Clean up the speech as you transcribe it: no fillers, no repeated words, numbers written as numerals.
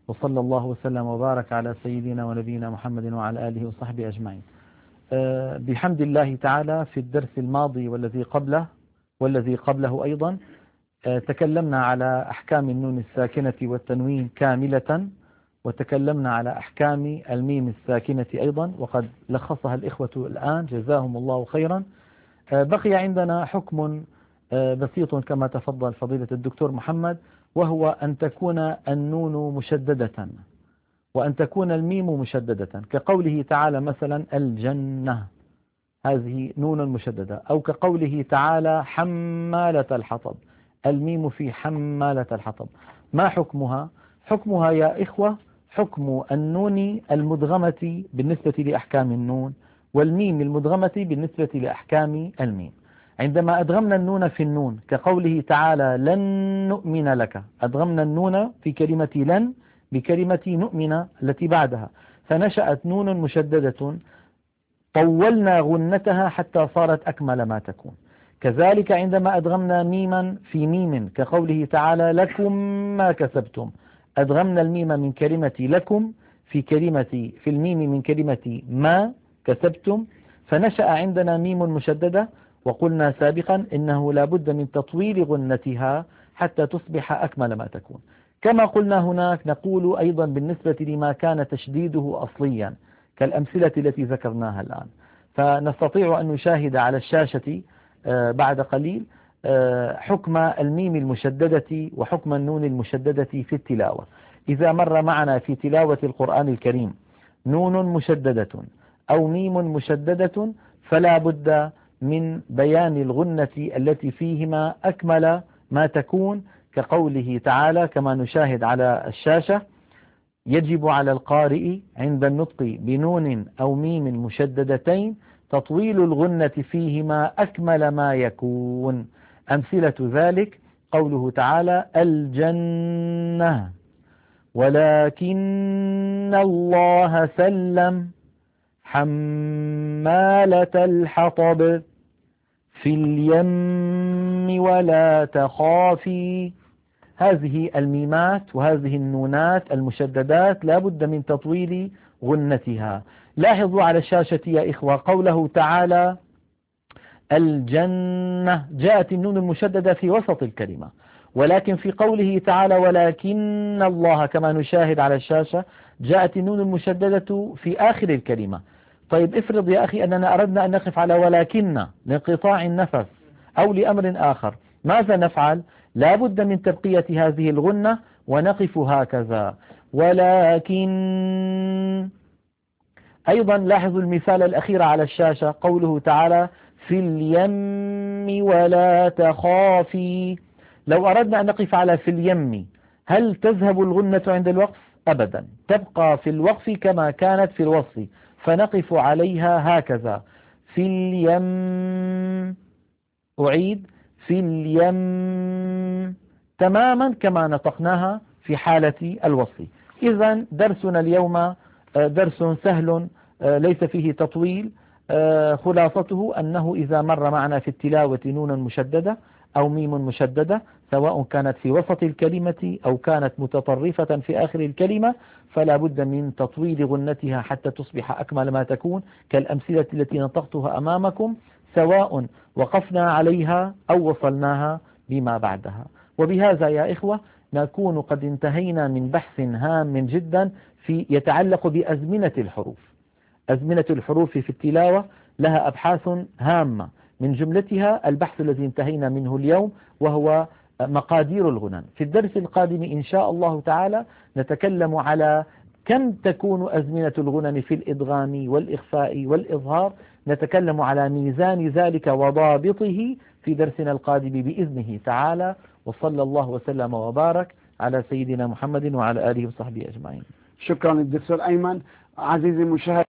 وصلى الله وسلم وبارك على سيدنا ونبينا محمد وعلى آله وصحبه أجمعين. بحمد الله تعالى في الدرس الماضي والذي قبله أيضا تكلمنا على أحكام النون الساكنة والتنوين كاملة، وتكلمنا على أحكام الميم الساكنة أيضا، وقد لخصها الإخوة الآن جزاهم الله خيرا. بقي عندنا حكم بسيط كما تفضل فضيلة الدكتور محمد، وهو أن تكون النون مشددة وأن تكون الميم مشددة، كقوله تعالى مثلا الجنة، هذه نون مشددة، أو كقوله تعالى حمالة الحطب، الميم في حمالة الحطب. ما حكمها؟ حكمها يا إخوة حكم النون المدغمة بالنسبة لأحكام النون، والميم المدغمة بالنسبة لأحكام الميم. عندما أدغمنا النون في النون كقوله تعالى لن نؤمن لك، أدغمنا النون في كلمة لن بكلمة نؤمن التي بعدها، فنشأت نون مشددة طولنا غنتها حتى صارت أكمل ما تكون. كذلك عندما أدغمنا ميما في ميم كقوله تعالى لكم ما كسبتم، أدغمنا الميم من كلمة لكم في الميم من كلمة ما كسبتم، فنشأ عندنا ميم مشددة، وقلنا سابقا إنه لا بد من تطويل غنتها حتى تصبح أكمل ما تكون. كما قلنا هناك نقول أيضا بالنسبة لما كان تشديده أصليا كالأمثلة التي ذكرناها الآن، فنستطيع أن نشاهد على الشاشة بعد قليل حكم الميم المشددة وحكم النون المشددة في التلاوة. إذا مر معنا في تلاوة القرآن الكريم نون مشددة أو ميم مشددة فلا بد من بيان الغنة التي فيهما أكمل ما تكون، كقوله تعالى كما نشاهد على الشاشة يجب على القارئ عند النطق بنون أو ميم مشددتين تطويل الغنة فيهما أكمل ما يكون. أمثلة ذلك قوله تعالى الجنة ولكن الله سلم حمالة الحطب في اليم ولا تخافي. هذه الميمات وهذه النونات المشددات لا بد من تطويل غنتها. لاحظوا على الشاشة يا إخوة قوله تعالى الجنة، جاءت النون المشددة في وسط الكلمة، ولكن في قوله تعالى ولكن الله كما نشاهد على الشاشة جاءت النون المشددة في آخر الكلمة. طيب افرض يا أخي أننا أردنا أن نقف على ولكن لانقطاع النفس أو لأمر آخر، ماذا نفعل؟ لا بد من تبقية هذه الغنة ونقف هكذا ولكن. أيضا لاحظوا المثال الأخير على الشاشة قوله تعالى في اليم ولا تخافي. لو أردنا أن نقف على في اليم هل تذهب الغنة عند الوقف؟ أبدا، تبقى في الوقف كما كانت في الوصف، فنقف عليها هكذا في اليم. أعيد في اليم تماما كما نطقناها في حالة الوصف. إذن درسنا اليوم درس سهل ليس فيه تطويل، خلاصته أنه إذا مر معنا في التلاوة نون مشددة أو ميم مشددة سواء كانت في وسط الكلمة أو كانت متطرفة في آخر الكلمة فلا بد من تطويل غنتها حتى تصبح أكمل ما تكون، كالأمثلة التي نطقتها أمامكم، سواء وقفنا عليها أو وصلناها بما بعدها. وبهذا يا إخوة نكون قد انتهينا من بحث هام جدا يتعلق بأزمنة الحروف. أزمنة الحروف في التلاوة لها أبحاث هامة، من جملتها البحث الذي انتهينا منه اليوم وهو مقادير الغنن. في الدرس القادم إن شاء الله تعالى نتكلم على كم تكون أزمنة الغنن في الإدغام والإخفاء والإظهار، نتكلم على ميزان ذلك وضابطه في درسنا القادم بإذنه تعالى. وصلى الله وسلم وبارك على سيدنا محمد وعلى آله وصحبه أجمعين. شكرا للدكتور أيمن. عزيزي المشاهد.